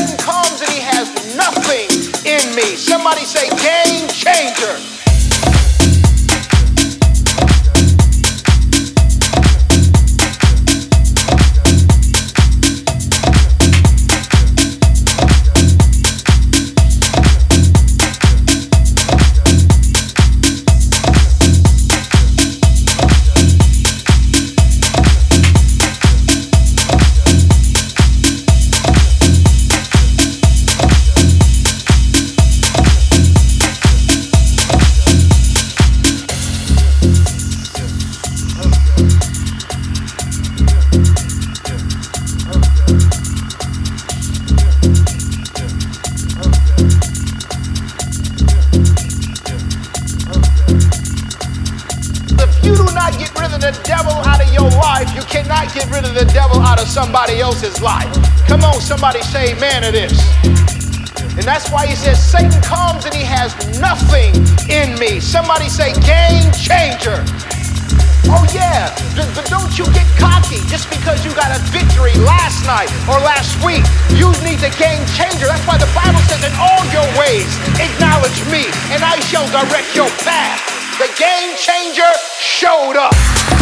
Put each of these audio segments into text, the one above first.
Satan comes and he has nothing in me. Somebody say game changer. The devil out of your life, you cannot get rid of the devil out of somebody else's life. Come on, somebody say amen to this. And that's why he says Satan comes and he has nothing in me. Somebody say game changer. Oh yeah, but don't you get cocky just because you got a victory last night or last week. You need the game changer. That's why the Bible says in all your ways acknowledge me and I shall direct your path. The game changer showed up.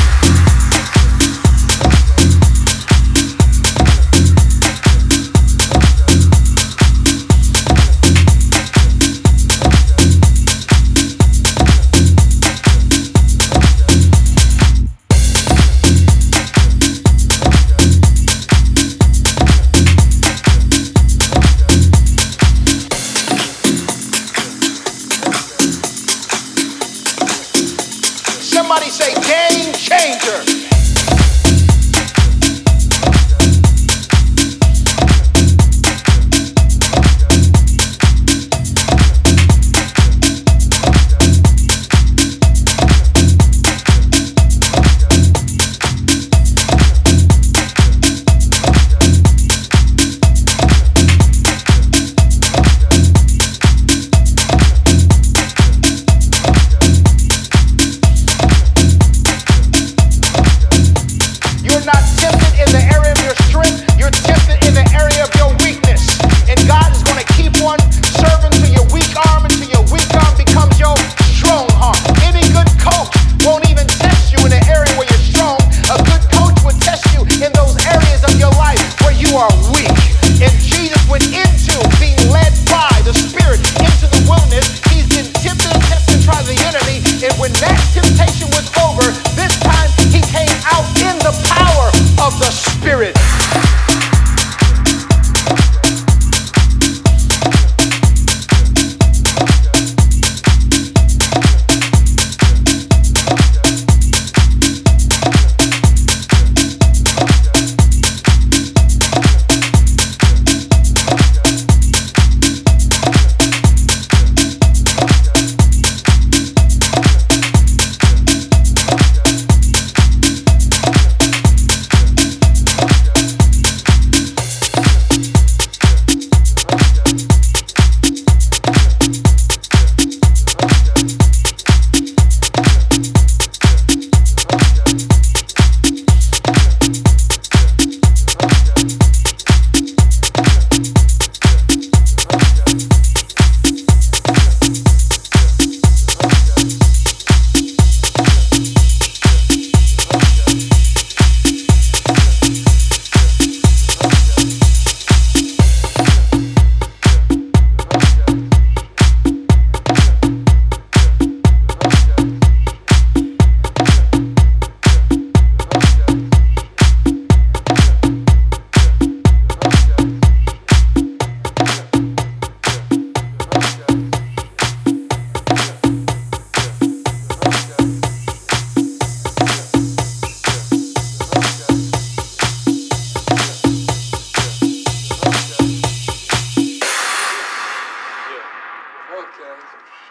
Somebody say game changer.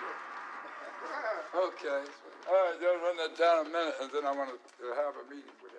Okay. All right, just run that down a minute, and then I want to have a meeting with you.